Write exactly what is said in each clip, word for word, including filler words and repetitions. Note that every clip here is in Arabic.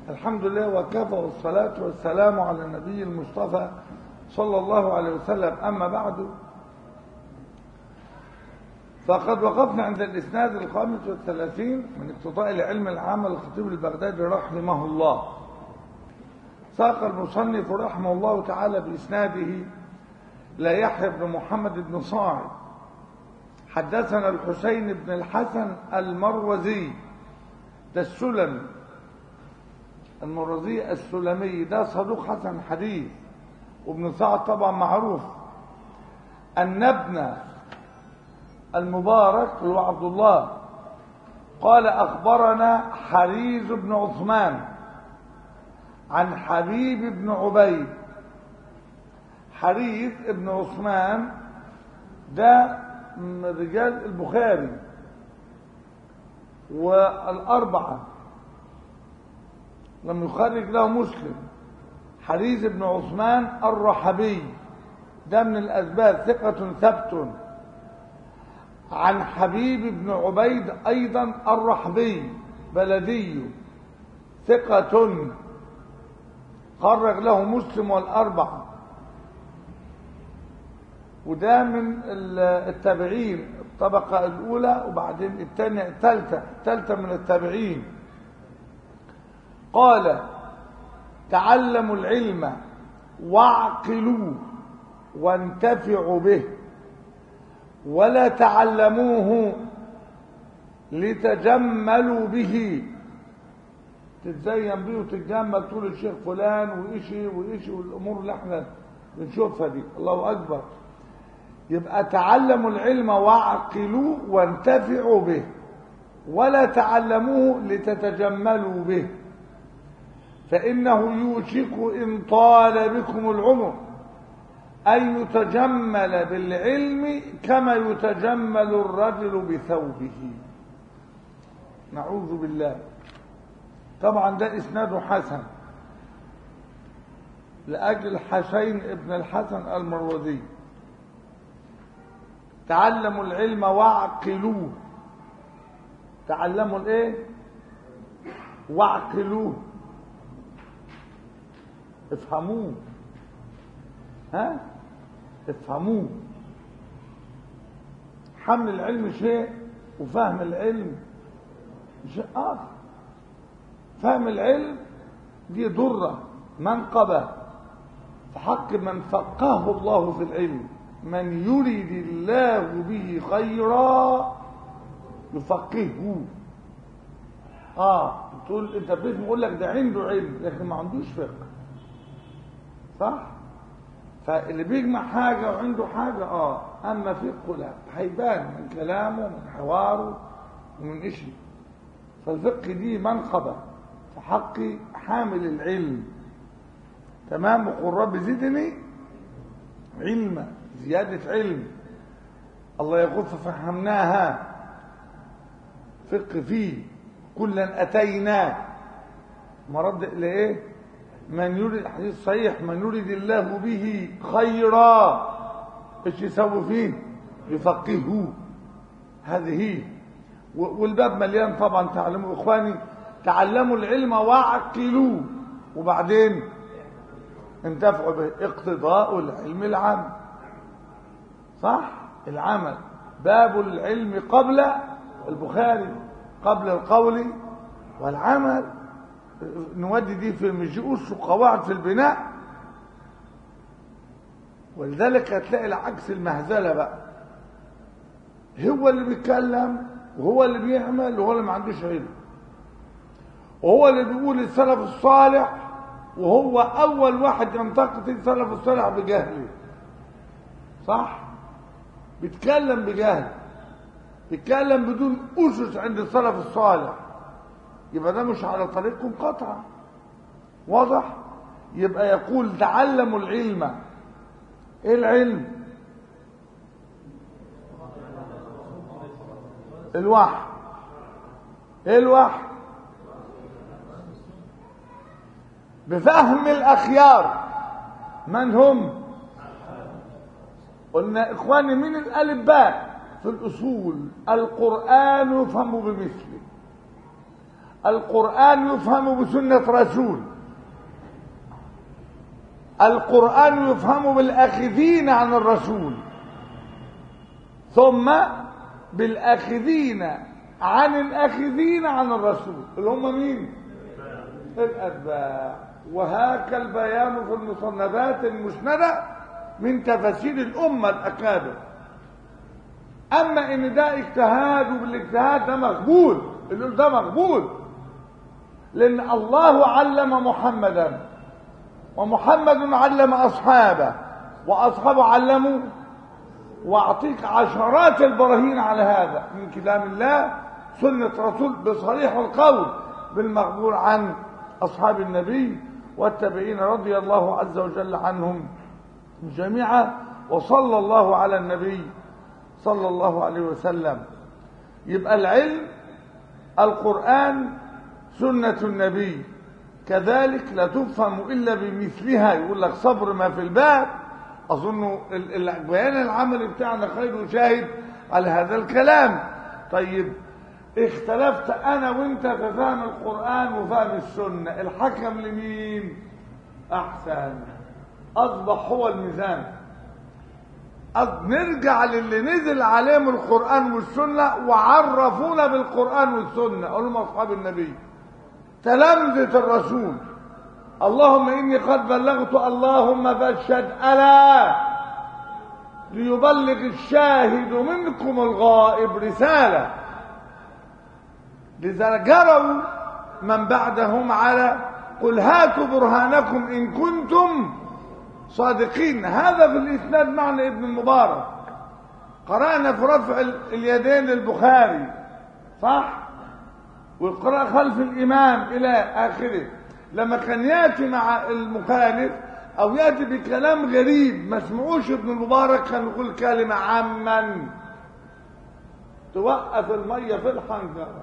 الحمد لله وكفى، والصلاة والسلام على النبي المصطفى صلى الله عليه وسلم. أما بعد، فقد وقفنا عند الإسناد الخامس والثلاثين من اقتضاء العلم العام للخطيب البغدادي رحمه الله. ساق المصنف رحمه الله تعالى بإسناده لا يحيى بن محمد بن صاعد حدثنا الحسين بن الحسن المروزي، ده السلمي، المروزي السلمي، ده صدوق حسن حديث، وابن سعد طبعا معروف. أن ابن المبارك هو عبد الله قال أخبرنا حريز بن عثمان عن حبيب بن عبيد. حريز بن عثمان ده من رجال البخاري والأربعة، لم يخرج له مسلم. حريز بن عثمان الرحبي ده من الأسباب، ثقة ثبت. عن حبيب بن عبيد أيضا الرحبي بلدي، ثقة خرج له مسلم والأربعة، وده من التابعين الطبقة الأولى، وبعدين الثانية الثالثة الثالثة من التابعين. قال تعلموا العلم واعقلوه وانتفعوا به، ولا تعلموه لتجملوا به، تتزين به وتتجمل تقول الشيخ فلان وإشي وإشي والأمور اللي احنا بنشوفها دي. الله أكبر. يبقى تعلموا العلم واعقلوه وانتفعوا به، ولا تعلموه لتتجملوا به، فإنه يوشك إن طال بكم العمر أن يتجمل بالعلم كما يتجمل الرجل بثوبه. نعوذ بالله. طبعا ده إسناد حسن لأجل حسين ابن الحسن المروزي. تعلموا العلم واعقلوه، تعلموا الايه واعقلوه، افهموه، ها افهموه. حمل العلم شيء وفهم العلم شيء آخر. فهم العلم دي ضرة منقبة في حق من فقهه الله في العلم. من يريد الله به خيرا يفقهه. اه تقول انت بتسمع يقول لك ده عنده علم لكن ما عندوش فقه، صح؟ فاللي بيجمع حاجه وعنده حاجه اه اما فقه لا، هيبان من كلامه ومن حواره ومن شيء. فالفقه دي منقبه في حق حامل العلم. تمام. وقل رب زدني علما، زيادة علم. الله يقول ففهمناها، فقه فيه كلا أتينا مرد لإيه؟ من يريد الحديث صحيح، من يريد الله به خيرا ايش يسوي فيه؟ يفقهه. هذه. والباب مليان طبعا. تعلموا إخواني، تعلموا العلم واعقلوه، وبعدين انتفعوا به. اقتضاء العلم العام، صح؟ العمل. باب العلم قبل البخاري، قبل القول والعمل. نودي دي في مجيئوش وقواعد في البناء. ولذلك هتلاقي العكس، المهزله بقى، هو اللي بيتكلم وهو اللي بيعمل وهو اللي ما عندوش علم، وهو اللي بيقول السلف الصالح وهو اول واحد ينتقد السلف الصالح بجهله، صح؟ بيتكلم بجهل، بيتكلم بدون أسس عند السلف الصالح، يبقى ده مش على طريقكم قطعا. واضح؟ يبقى يقول تعلموا العلم. ايه العلم؟ الوحي. ايه الوحي؟ بفهم الأخيار. من هم؟ قلنا إخواني من الألف باء في الأصول، القرآن يفهم بمثله، القرآن يفهم بسنة رسول، القرآن يفهم بالآخذين عن الرسول، ثم بالآخذين عن الآخذين عن الرسول اللي هم مين؟ الأتباع. وهكا البيان في المصنفات المسندة من تفاسير الأمة الأكابر. أما إن ده اجتهاد وبالاجتهاد ده مقبول، اللي ده مقبول، لأن الله علم محمدا ومحمد علم أصحابه وأصحابه علموا، وأعطيك عشرات البراهين على هذا من كلام الله سنة رسول بصريح القول بالمقبول عن أصحاب النبي والتابعين رضي الله عز وجل عنهم جميعا. وصلى الله على النبي صلى الله عليه وسلم. يبقى العلم القرآن سنة النبي، كذلك لا تفهم إلا بمثلها. يقول لك صبر ما في الباب. أظن البيان العملي بتاعنا خير شاهد على هذا الكلام. طيب اختلفت أنا وانت في فهم القرآن وفهم السنة، الحكم لمين أحسن؟ أصبح هو الميزان. نرجع للي نزل عليهم القرآن والسنة وعرفونا بالقرآن والسنة، أقول لهم أصحاب النبي تلامذة الرسول. اللهم إني قد بلغت اللهم فاشهد ألا ليبلغ الشاهد منكم الغائب رسالة. لذا جروا من بعدهم على قل هاتوا برهانكم إن كنتم صادقين. هذا في الإسناد معنى ابن المبارك. قرأنا في رفع اليدين للبخاري صح، والقراءة خلف الإمام إلى آخره. لما كان يأتي مع المخالف أو يأتي بكلام غريب ما سمعوش ابن المبارك كان يقول كلمة عمن توقف المية في الحنجرة،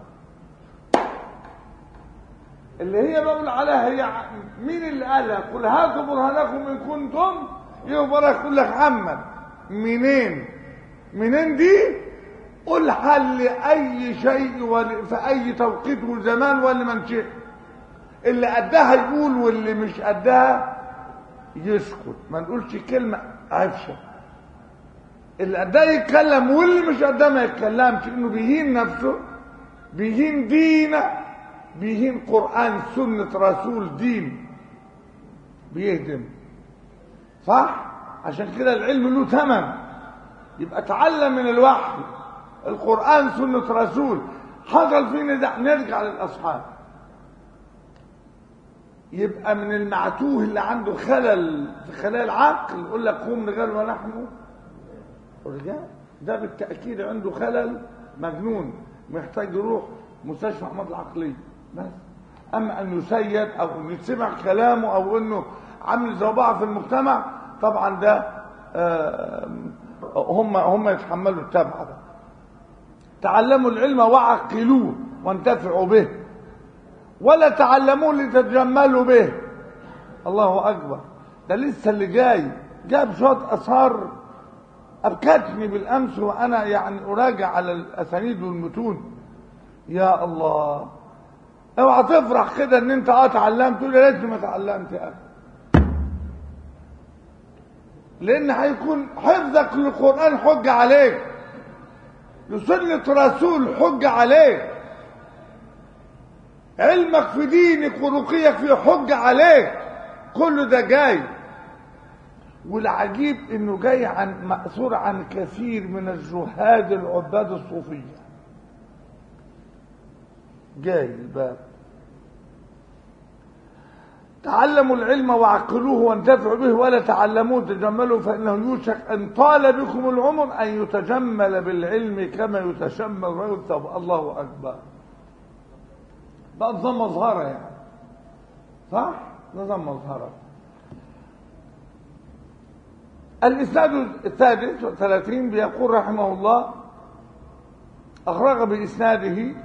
اللي هي بقول عليها هي مين اللي قالها؟ قل هاتوا برهانكم إن كنتم. يبقى يقول لك عمن منين؟ منين دي؟ قل حل أي شيء في أي توقيت وزمان ولمن شئ. اللي قدها يقول واللي مش قدها يسكت، ما نقولش كلمة عفشة. اللي قدها يتكلم واللي مش قدها ما يتكلمش، انه بيهين نفسه، بيهين دينه، بيهين قرآن سنة رسول دين، بيهدم. صح؟ عشان كده العلم له ثمن. يبقى تعلم من الوحي، القرآن سنة رسول. حصل فينا ده نرجع للأصحاب. يبقى من المعتوه اللي عنده خلل في خلايا العقل يقول لك قوم رجال ونحن رجال، ده بالتأكيد عنده خلل مجنون محتاج يروح مستشفى أمراض العقلية بس. أما أن يسيد أو أن يسمع كلامه أو أنه عامل زوبعة في المجتمع، طبعا ده هم هم يتحملوا التبع ده. تعلموا العلم وعقلوه وانتفعوا به، ولا تعلموه لتتجملوا به. الله أكبر. ده لسه اللي جاي جاب شوية أثار أبكتني بالأمس وأنا يعني أراجع على الأسانيد والمتون. يا الله، اوعى تفرح كده ان انت اه تعلمت تقول يا ريتني ما تعلمت يا اخي، لان هيكون حفظك للقرآن حجة عليك، لسنة رسول حجة عليك، علمك في دينك ورقيك فيه حجة عليك. كل ده جاي. والعجيب انه جاي عن مأثور عن كثير من الزهاد العباد الصوفية. جاي الباب. تعلموا العلم وعقلوه وانتفعوا به، ولا تعلموه تجملوا فإنه يوشك أن طال بكم العمر أن يتجمل بالعلم كما يتشمل رجل ثوب. الله أكبر. ده نظام مظهرة يعني، صح؟ نظام مظهرة. الإسناد السادس والثلاثين بيقول رحمه الله أخرج بإسناده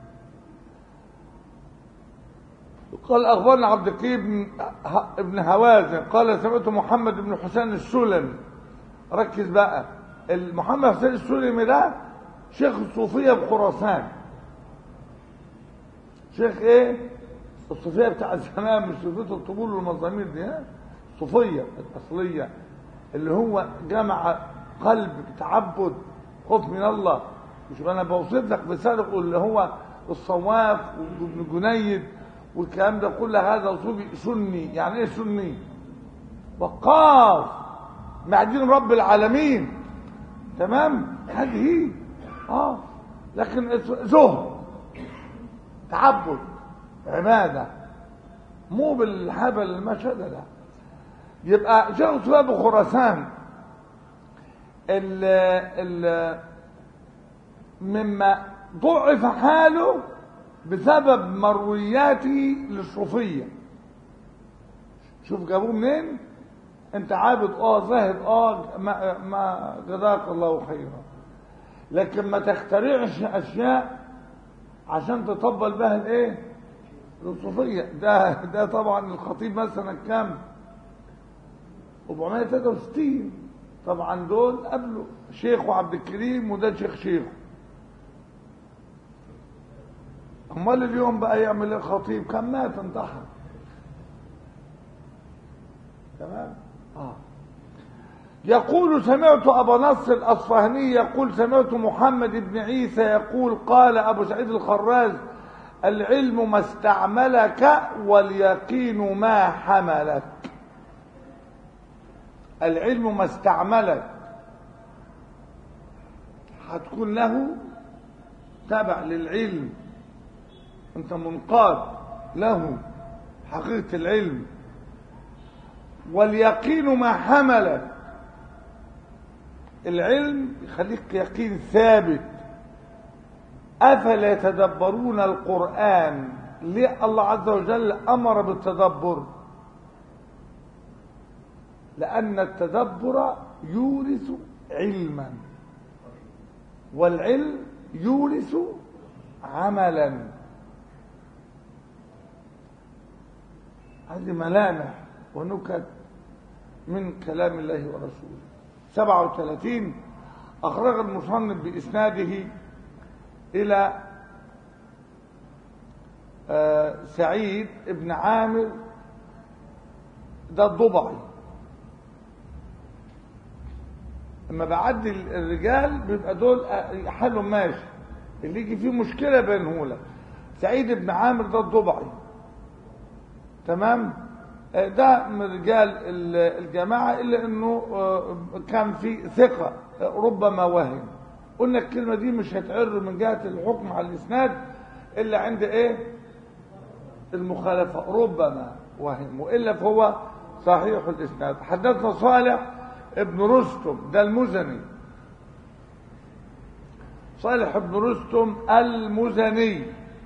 قال أخبرنا عبد القيم بن هوازن قال سمعت محمد بن حسين السلمي. ركز بقى، محمد حسين السلمي ده شيخ الصوفية بخراسان، شيخ ايه الصوفيه بتاع زمان، مش صوفيه الطبول والمزامير دي، ها الصوفيه الاصليه اللي هو جمع قلب تعبد خوف من الله. مش انا بوصف لك بسابق اللي هو الصواف وابن جنيد والكلام ده كل هذا صوفي سني. يعني ايه سني؟ وقاف مع دين رب العالمين. تمام، هذه هي اه لكن زهد تعبد عباده، مو بالهبل المشهد ده. يبقى شيخ صلاب خراسان ال ال مما ضعف حاله بسبب مروياته للصوفيه. شوف جابوه منين؟ انت عابد اه زاهد اه ما, ما جزاك الله خيرا، لكن ما تخترعش اشياء عشان تطبل بها الايه الصوفيه. ده ده طبعا الخطيب مثلا كام أربعمائة وثلاثة وستين، طبعا دول قبله شيخ عبد الكريم وده شيخ شيخ. امال اليوم بقى يعمل ايه الخطيب؟ كان مات انتحر. تمام. اه يقول سمعت ابا نصر الاصفهاني يقول سمعت محمد بن عيسى يقول قال ابو سعيد الخراز العلم ما استعملك واليقين ما حملك. العلم ما استعملك هتكون له تبع للعلم، انت منقاد له حقيقة العلم. واليقين ما حملك، العلم يخليك يقين ثابت. أفلا يتدبرون القرآن؟ ليه الله عز وجل أمر بالتدبر؟ لأن التدبر يورث علما، والعلم يورث عملا. هذه ملامح ونكت من كلام الله ورسوله. سبعة وثلاثين أخرج المصنف بإسناده إلى سعيد ابن عامر ده الضبعي. لما بعدي الرجال بيبقى دول حالهم ماشي، اللي يجي فيه مشكلة بينهولك. سعيد ابن عامر ده الضبعي. تمام. ده من رجال الجماعة إلا أنه كان في ثقة ربما وهم. قلنا الكلمة دي مش هتعر من جهة الحكم على الإسناد إلا عند إيه المخالفة، ربما وهم، وإلا فهو صحيح الإسناد. حدثنا صالح ابن رستم ده المزني، صالح ابن رستم المزني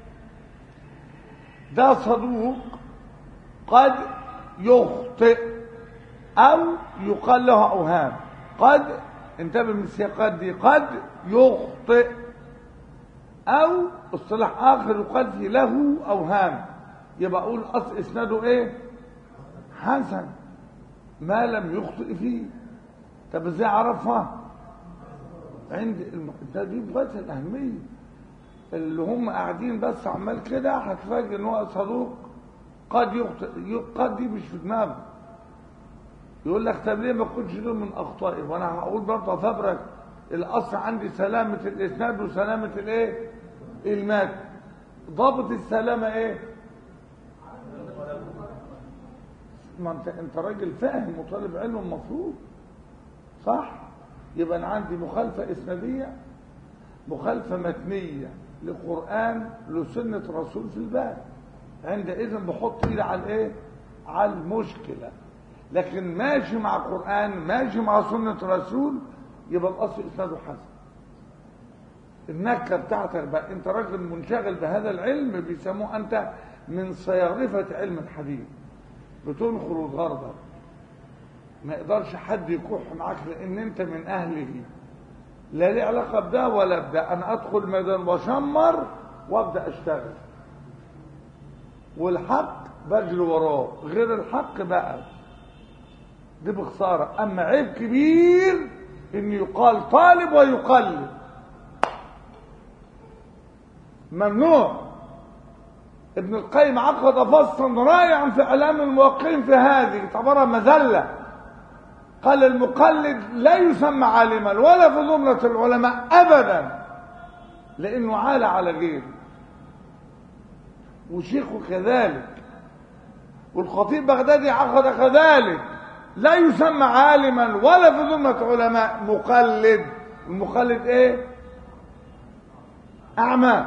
ده صدوق قد يخطئ أو يقال له أوهام. قد انتبه من السياقات دي، قد يخطئ أو اصطلاح آخر يقال فيه له أوهام. يبقى أقول أصل إسناده إيه حسن ما لم يخطئ فيه. طب ازاي عرفها؟ عند الم... ده دي بغاية الأهمية. اللي هم قاعدين بس عمال كده هتفاجئ ان هو صدوق قد يخطئ. قد دي مش في دماغه. يقول لك طب ليه ما كنتش دول من اخطائي؟ وانا هقول برضه افبرك الاصل عندي سلامة الاسناد وسلامة الايه المات. ضابط السلامة ايه؟ ما انت انت راجل فاهم وطالب علم المفروض صح. يبقى انا عندي مخالفة اسنادية، مخالفة متنية لقرآن لسنة رسول في الباب، عندئذ بحط ايدي على الايه على المشكلة. لكن ماشي مع قرآن ماشي مع سنة رسول يبقى الاصل اسناده حسن. النكة بتاعتك بقى انت راجل منشغل بهذا العلم بيسموه انت من صيارفة علم الحديث، بتنخر وتغربر، ما يقدرش حد يكح معاك لان انت من اهله، لا ليه علاقه بده ولا بده. انا ادخل ميدان واشمر وابدا اشتغل، والحق بجري وراه، غير الحق بقى دي بخساره. اما عيب كبير ان يقال طالب ويقلد، ممنوع. ابن القيم عقد فصلا رائعا في اعلام الموقعين في هذه، اعتبرها مذله. قال المقلد لا يسمى عالما ولا في ضمنة العلماء ابدا، لانه عال على غيره، وشيخه كذلك، والخطيب بغدادي عقد كذلك، لا يسمى عالما ولا في ضمنة علماء، مقلد. المقلد ايه؟ اعمى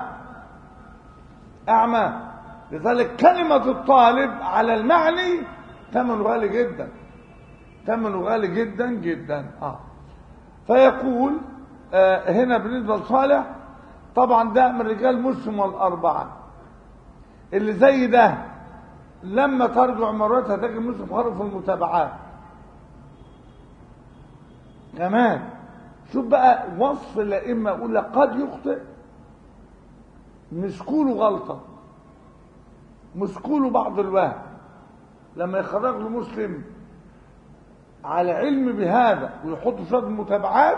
اعمى. لذلك كلمة الطالب على المعني ثمنه غالي جدا، ثمنه غالي جدا جدا. اه فيقول آه هنا بالنسبة لصالح، طبعا ده من رجال مسلم والأربعة، اللي زي ده لما ترجع مرات هتجد مسلم خارج في المتابعات كمان. شوف بقى وصف الائمه، اقول لك قد يخطئ، مسكوله غلطه، مسكوله بعض الوهم، لما يخرج له مسلم على علم بهذا ويحط شويه المتابعات،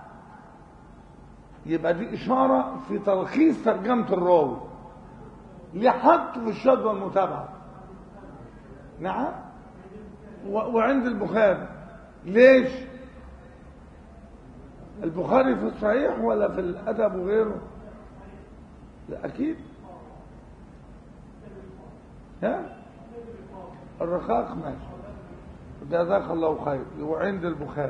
يبقى دي اشاره في تلخيص ترجمه الراوي، ليه حط في الشذ والمتابعه. نعم. وعند البخاري ليش؟ البخاري في الصحيح ولا في الادب وغيره؟ لا اكيد. ها الرقاق ماشي، جزاك الله خير. وعند البخاري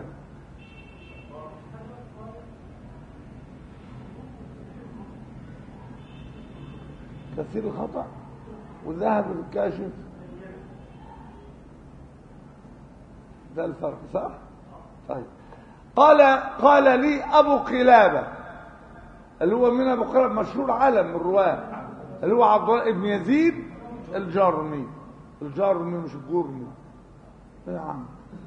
كثير الخطأ وذهب الكاشف، ده الفرق صح؟ طيب. قال قال لي ابو قلابه، اللي هو من ابو قلابه مشهور علم الرواه، اللي هو عبد الله بن يزيد الجرمي. الجرمي مش الجرمي يا عم،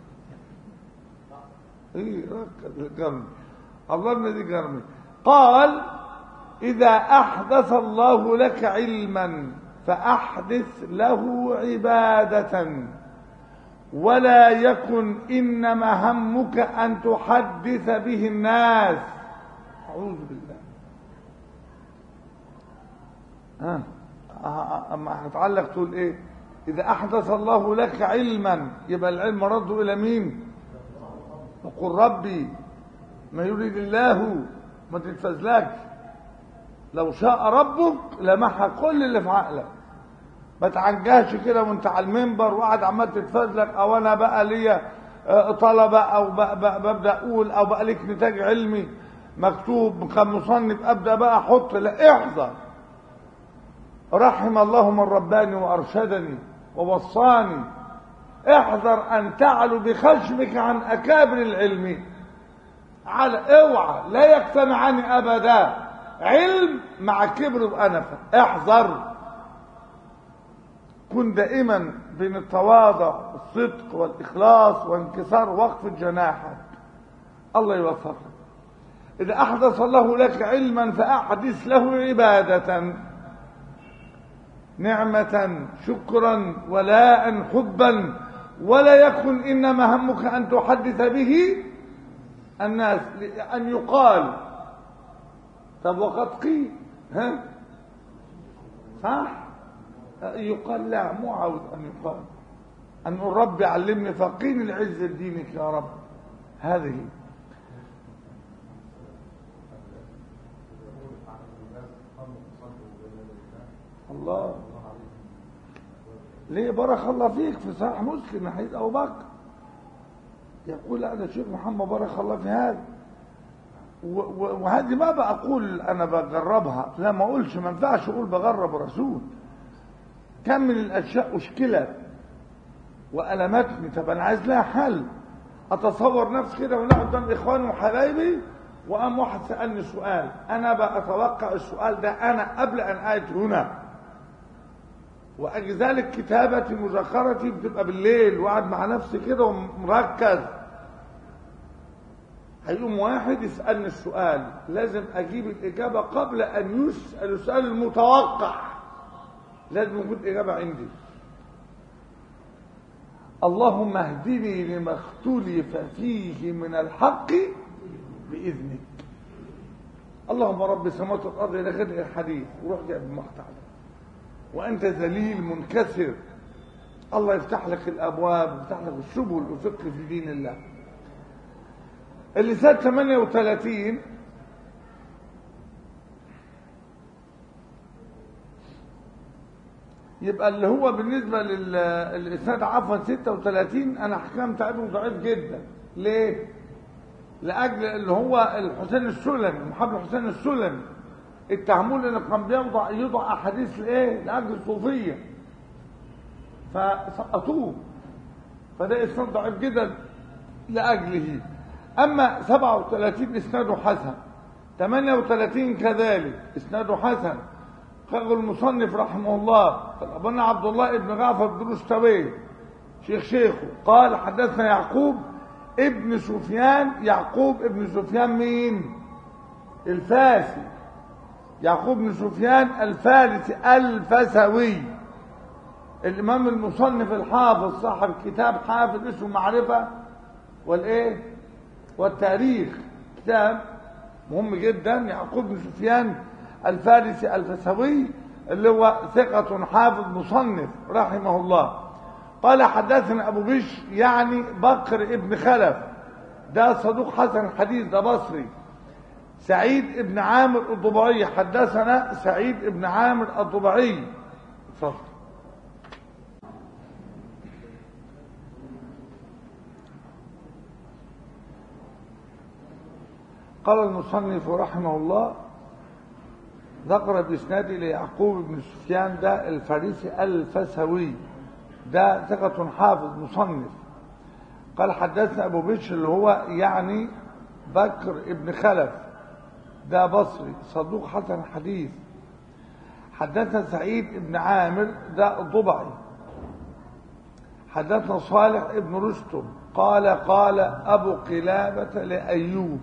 ايه ركز، الجرمي عبد الله بن يزيد الجرمي. قال اذا احدث الله لك علما فاحدث له عباده، ولا يكن إنما همك أن تحدث به الناس. أعوذ بالله. ها أما هتعلق تقول إيه؟ إذا أحدث الله لك علما، يبقى العلم رده إلى مين؟ وقل ربي ما يريد الله، ما تتفزلكش. لو شاء ربك لمحى كل اللي في عقلك. ما تعنجهش كده وانت على المنبر وقاعد عمال تتفزلك، او انا بقى ليا طلبه، او ببدا اقول، او بقى ليك نتاج علمي مكتوب كمصنف ابدا بقى احط. لا، احذر. رحم الله من رباني وارشدني ووصاني. احذر ان تعلو بخشمك عن اكابر العلم. على اوعى، لا يجتمعان ابدا علم مع كبر وانفه. احذر. كن دائما بين التواضع والصدق والاخلاص وانكسار وقف جناحك. الله يوفقك. اذا احدث الله لك علما فاحدث له عباده، نعمه شكرا ولاء حبا، ولا يكن انما همك ان تحدث به الناس. ان يقال طب وقد قيل، ها صح، يقال لا، مو عاوز ان يقال ان ربي علمني فقين العز لدينك يا رب. هذه الله. ليه؟ بارك الله فيك. في صحيح مسلم حديث ابو بكر يقول انا شيخ محمد بارك الله في هذا، وهذه ما بقول انا بجربها، لا ما اقولش، ما ينفعش اقول بجرب رسول. كم من الاشياء اشكلت والمتني، طب انا عايز لها حل. اتصور نفسي كده وانا قدام اخواني وحبايبي، وقام واحد سالني سؤال، انا بتوقع السؤال ده انا قبل ان اتي هنا، واجي ذلك كتابتي مذاكرتي بتبقى بالليل وقعد مع نفسي كده ومركز. هيقوم واحد يسالني السؤال، لازم اجيب الاجابه قبل ان يسال السؤال المتوقع، لازم يكون اجابه عندي. اللهم اهدني لما اختلف فيه من الحق باذنك. اللهم رب السماوات والارض الى غير الحديث، وروح جايب المقطع ده. وأنت ذليل منكسر، الله يفتح لك الأبواب ويفتح لك السبل والفقه في دين الله. اللي سنة ثمانية وثلاثين يبقى اللي هو بالنسبة للإسناد عفوا ستة وثلاثين أنا حكمت عنه ضعيف جدا. ليه؟ لأجل اللي هو الحسين السلمي، محمد الحسين السلمي، اتهموه لأنه كان بيوضع يوضع أحاديث لإيه؟ لأجل الصوفية، فسقطوه، فده إسناد ضعيف جدا لأجله. أما سبعة وثلاثين إسناده حسن، ثمانية وثلاثين كذلك إسناده حسن. قال المصنف رحمه الله أبونا عبد الله ابن غافر بن رشتويه شيخ شيخه قال حدثنا يعقوب ابن سفيان. يعقوب ابن سفيان مين؟ الفاسي، يعقوب بن سفيان الفارسي الفسوي، الإمام المصنف الحافظ صاحب كتاب حافظ اسمه معرفة والإيه والتاريخ، كتاب مهم جدا. يعقوب بن سفيان الفارسي الفسوي اللي هو ثقة حافظ مصنف رحمه الله. قال حدثنا أبو بشر يعني بكر ابن خلف، ده صدوق حسن الحديث، ده بصري. سعيد ابن عامر الضبعي حدثنا سعيد ابن عامر الضبعي. اتفضل. قال المصنف رحمه الله ذكر بإسناده ليعقوب بن سفيان ده الفارسي الفسوي، ده ثقة حافظ مصنف. قال حدثنا أبو بشر اللي هو يعني بكر ابن خلف، ده بصري صدوق حسن حديث. حدثنا سعيد ابن عامر ده الضبعي. حدثنا صالح ابن رستم قال قال أبو قلابة لأيوب.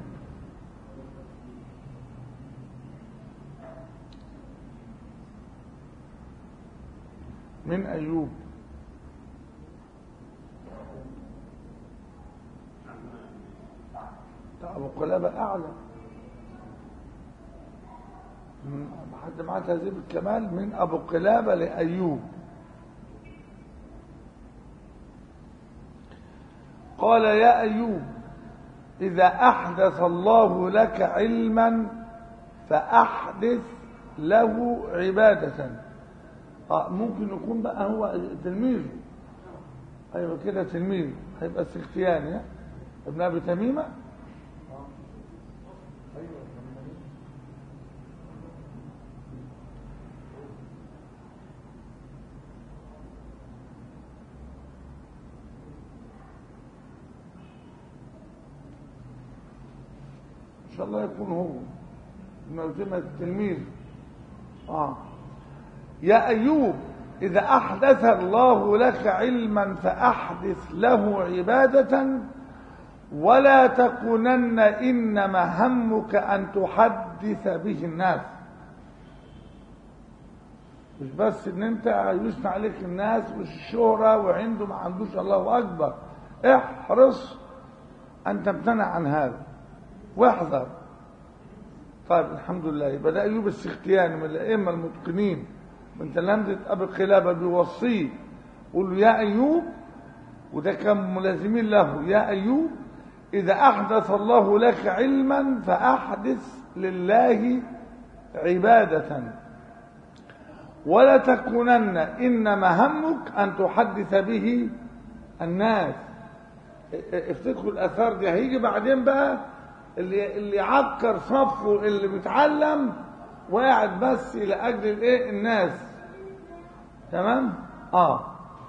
من أيوب؟ أبو قلابة أعلى حد معاه تهذيب الكمال. من أبو قلابة لأيوب قال يا أيوب إذا أحدث الله لك علما فأحدث له عبادة. آه ممكن يكون بقى هو تلميذه، أيوة كده تلميذه، هيبقى السختياني ابن أبي تميمة. إن شاء الله يكون هو ابن أبي تميمة التلميذ. آه يا أيوب إذا أحدث الله لك علما فأحدث له عبادة ولا تكونن إنما همك أن تحدث به الناس. مش بس إن أنت يثنى عليك الناس مش الشهرة وعنده ما عندوش، الله أكبر، احرص أن تمتنع عن هذا واحذر. طيب الحمد لله، يبقى ده أيوب السختياني من الأئمة المتقنين من تلامذة أبي قلابة، بيوصيه يقول له يا أيوب، وده كان ملازمين له، يا أيوب إذا أحدث الله لك علما فأحدث لله عبادة ولا تكونن إنما همك أن تحدث به الناس. افتكروا الأثار دي هيجي بعدين بقى اللي اللي عكر صفه اللي بيتعلم وقاعد بس إلى أجل الإيه الناس. تمام؟ آه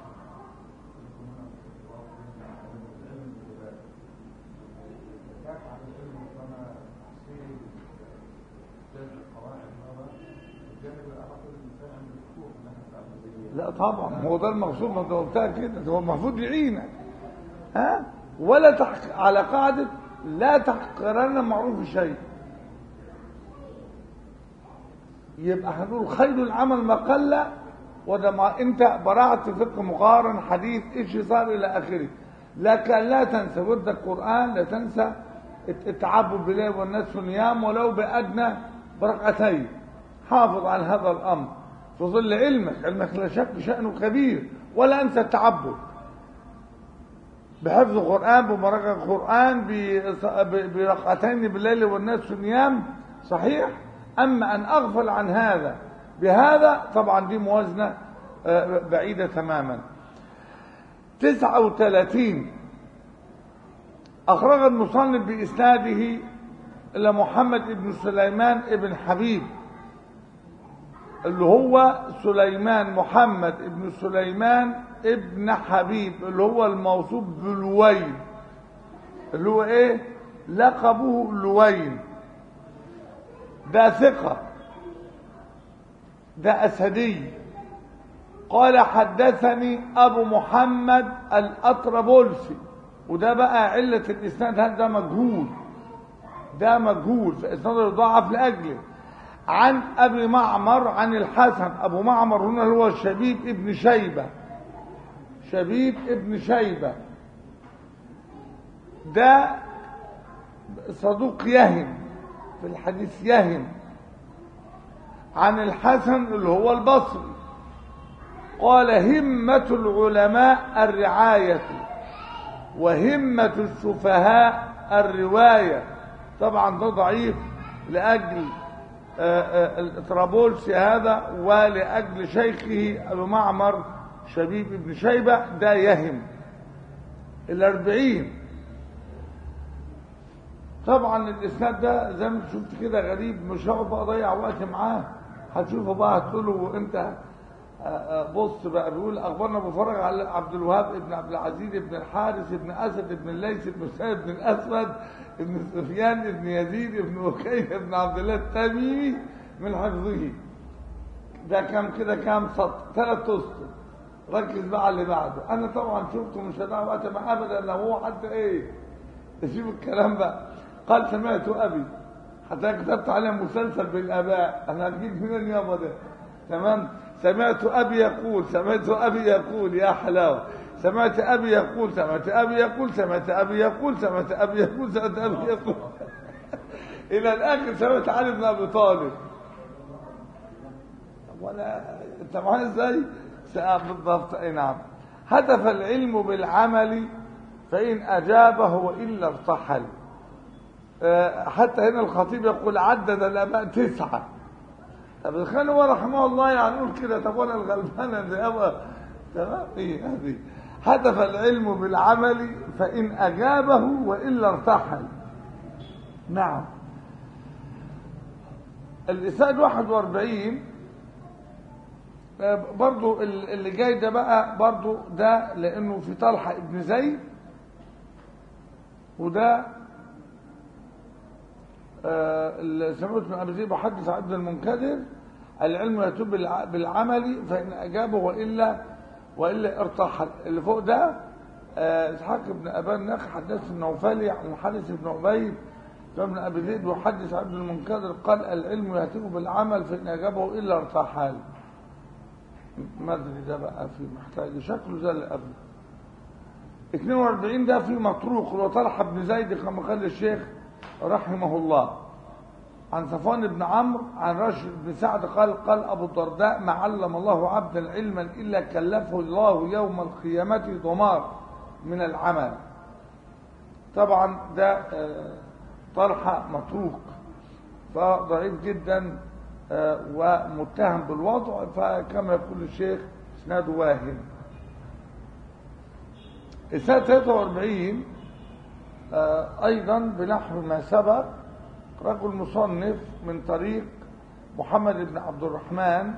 لا طبعا هو ده المقصود، ما انت قلتها كده، هو المفروض يعينك. ها ولا تحق على قاعده لا تحقرن معروف شيء. يبقى هنقول خير العمل ما قل، وده ما انت براعه فقه مقارن حديث ايش صار الى اخره. لكن لا تنسى ورد القران، لا تنسى التعبد بالليل والناس نيام ولو بادنى بركعتين. حافظ على هذا الامر. في ظل علمك، علمك لا شك شأنه كبير. ولا أنسى التعبد بحفظ القرآن، بمراجعة القرآن، بركعتين بالليل والناس في النيام، صحيح. أما أن أغفل عن هذا بهذا، طبعا دي موازنة بعيدة تماما. تسعة وثلاثين أخرج المصنف بإسناده إلى محمد بن سليمان بن حبيب، اللي هو سليمان محمد بن سليمان ابن حبيب، اللي هو الموصوف بلوين، اللي هو ايه لقبه لوين. ده ثقة، ده أسدي. قال حدثني أبو محمد الأطرابلسي، وده بقى علة الإسناد، هذا مجهول، ده مجهول فإسناده يضاعف لأجله. عن أبي معمر عن الحسن، أبو معمر هنا هو شبيب ابن شيبة، شبيب ابن شيبة، ده صدوق يهم في الحديث، يهم. عن الحسن اللي هو البصري قال همة العلماء الرعاية وهمة السفهاء الرواية. طبعا ده ضعيف لأجل الطرابلسي هذا، ولأجل شيخه أبو معمر شبيب ابن شيبة، ده يهم. الأربعين طبعا الإسناد ده زي ما شفت كده غريب، مش هقعد بقى أضيع وقت معاه، هتشوفه بقى هتقوله أنت بص بقى. بيقول أخبرنا أبو فرج على عبد الوهاب ابن عبد العزيز ابن الحارث ابن أسد ابن الليث ابن سعيد ابن الأسود ابن سفيان ابن يزيد ابن وكيع ابن عبد الله التميمي من حفظه. ده كام كده، كام سطر، ثلاث اسطر. ركز بقى على اللي بعده. أنا طبعا شفته مش هضيع وقت معاه أبدا، لو هو حتى إيه تشوف الكلام بقى. قال سمعت أبي، حتى كتبت عليه مسلسل بالآباء، أنا هجيب منين يابا ده؟ تمام. سمعت أبي يقول، سمعت أبي يقول، يا حلاوة. سمعت أبي يقول، سمعت أبي يقول، سمعت أبي يقول، سمعت أبي يقول، سمعت أبي يقول إلى الآخر. سمعت علي بن أبي طالب. ولا أنت معايا إزاي؟ بالضبط، أي نعم. هدف العلم بالعمل فإن أجابه وإلا ارتحل. حتى هنا الخطيب يقول عدد الآباء تسعة. طب الخان هو رحمه الله يعني يقول كده، طب وانا الغلبانه زي ابا تمام. ايه هذه؟ هدف العلم بالعمل فإن أجابه وإلا ارتحل. نعم. الإسناد واحد وأربعين برضو اللي جاي ده بقى، برضو ده لأنه في طلحة ابن زيد، وده اللي سمعت من أبي زيد بحدث عبد المنكدر العلم يتوب بالعمل فإن أجابه وإلا وإلا ارتحل. اللي فوق ده إسحاق بن أبان نخ حدث النوفلي عن الحارث بن عبيد ابن أبي زيد وحدث عبد المنكدر قال العلم يتوب بالعمل فإن أجابه وإلا ارتحل. ما أدري ده بقى في محتاج شكله زي اللي قبل. اثنين وأربعين ده في مطروق وطلحة بن زيد كما قال الشيخ رحمه الله. عن صفوان بن عمرو عن راشد بن سعد قال قال أبو الدرداء ما علم الله عبدا علما إلا كلفه الله يوم القيامة ضمار من العمل. طبعا ده طلحة متروك فضعيف جدا ومتهم بالوضع، فكما يقول الشيخ اسناده واهن. السنة ثلاثة وأربعين أيضا بنحو ما سبق رجل مصنف من طريق محمد بن عبد الرحمن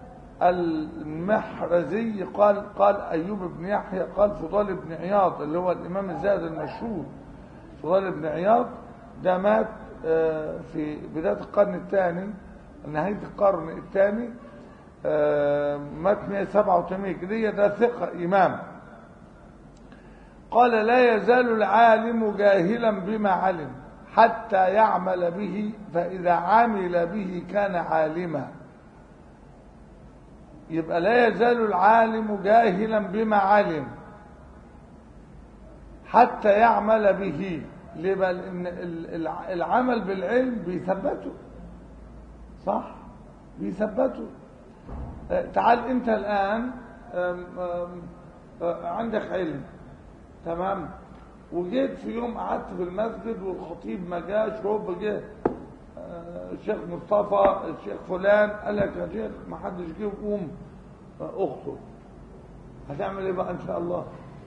المحرزي قال قال أيوب بن يحيى قال فضال بن عياض اللي هو الإمام الزاهد المشهور. فضال بن عياض ده مات في بداية القرن الثاني، نهاية القرن الثاني، مات مئة وسبعة وثمانين هجرية. ده ثقة إمام. قال لا يزال العالم جاهلا بما علم حتى يعمل به فإذا عمل به كان عالما. يبقى لا يزال العالم جاهلا بما علم حتى يعمل به. ليه بقى؟ لأن العمل بالعلم بيثبته، صح؟ بيثبته. تعال انت الان أم أم عندك علم تمام، وجيت في يوم قعدت في المسجد والخطيب ما جاش، هوب جه الشيخ مصطفى الشيخ فلان قال لك يا شيخ ما حدش جه، قوم اخطب. هتعمل ايه بقى ان شاء الله؟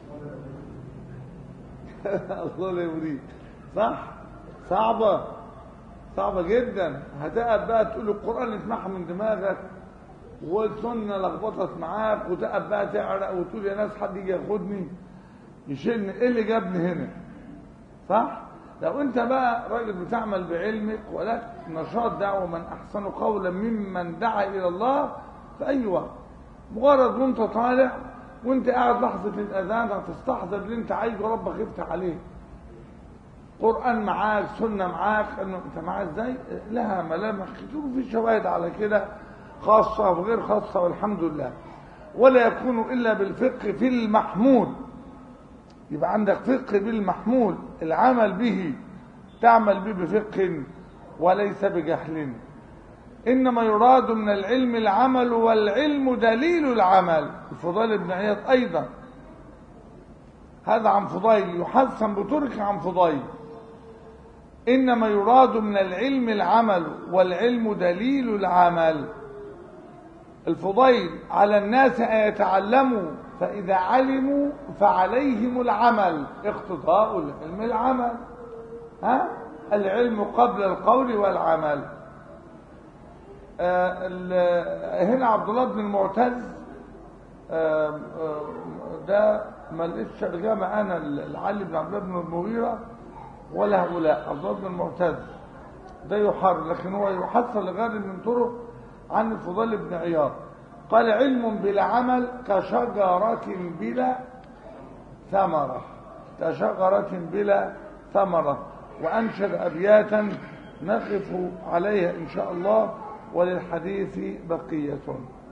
الله لا يوريك. صح؟ صعبه صعبه جدا. هتقعد بقى تقول القران يسمعها من دماغك والسنه لخبطت معاك، وتقعد بقى تعرق وتقول يا ناس حد يجي ياخدني يشيلني، ايه اللي جابني هنا؟ صح؟ لو انت بقى راجل بتعمل بعلمك ولك نشاط دعوه، من احسن قولا ممن دعا الى الله في اي وقت، مجرد وانت طالع وانت قاعد لحظه الاذان هتستحضر اللي انت عايزه ربك يفتح عليك. قران معاك، سنه معاك، انه انت معاك ازاي؟ لها ملامح كتير وفي شواهد على كده خاصه وغير خاصه والحمد لله. ولا يكون الا بالفقه في المحمول. يبقى عندك فقه بالمحمول، العمل به تعمل به بفقه وليس بجهل. إنما يراد من العلم العمل، والعلم دليل العمل. الفضيل بن عياض أيضا هذا عن فضيل، يحسن بترك عن فضيل. إنما يراد من العلم العمل، والعلم دليل العمل. الفضيل على الناس أن يتعلموا، فإذا علموا فعليهم العمل، اقتضاء العلم العمل. ها؟ العلم قبل القول والعمل. آه هنا عبد الله بن المعتز، آه آه ده ما لقيتش ترجمه انا لعلي بن عبد الله بن المغيرة ولا هؤلاء. عبد الله بن المعتز ده يحر، لكن هو يحصل لغير من طرق عن الفضيل بن عياض. قال علم بلا عمل كشجرة بلا ثمرة، كشجرة بلا ثمرة. وأنشد أبياتا نقف عليها إن شاء الله، وللحديث بقية.